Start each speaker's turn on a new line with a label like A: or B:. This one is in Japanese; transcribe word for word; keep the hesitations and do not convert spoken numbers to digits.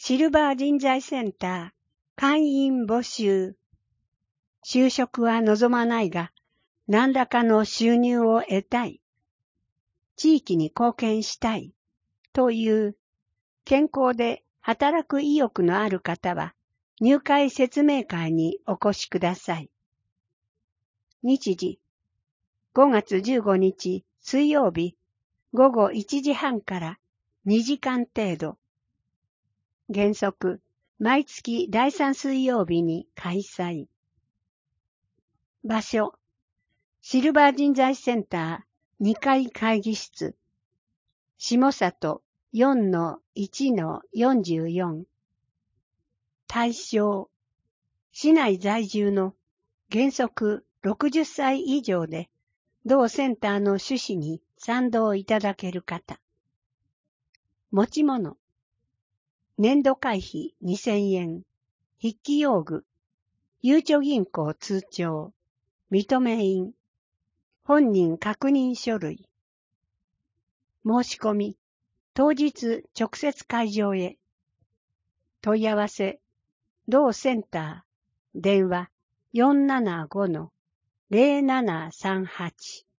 A: シルバー人材センター会員募集。就職は望まないが、何らかの収入を得たい。地域に貢献したい。という健康で働く意欲のある方は、入会説明会にお越しください。日時、ごがつじゅうごにち水曜日、ごごいちじはんからにじかん程度。原則、毎月だいさん水曜日に開催。場所、シルバー人材センターにかい会議室、下里 よんのいちのよんじゅうよん。対象、市内在住の原則ろくじゅっさい以上で、同センターの趣旨に賛同いただける方。持ち物、年度会費にせんえん、筆記用具、ゆうちょ銀行通帳、認め印、本人確認書類。申し込み、当日直接会場へ。問い合わせ、同センター、電話 よんななごのぜろななさんはち。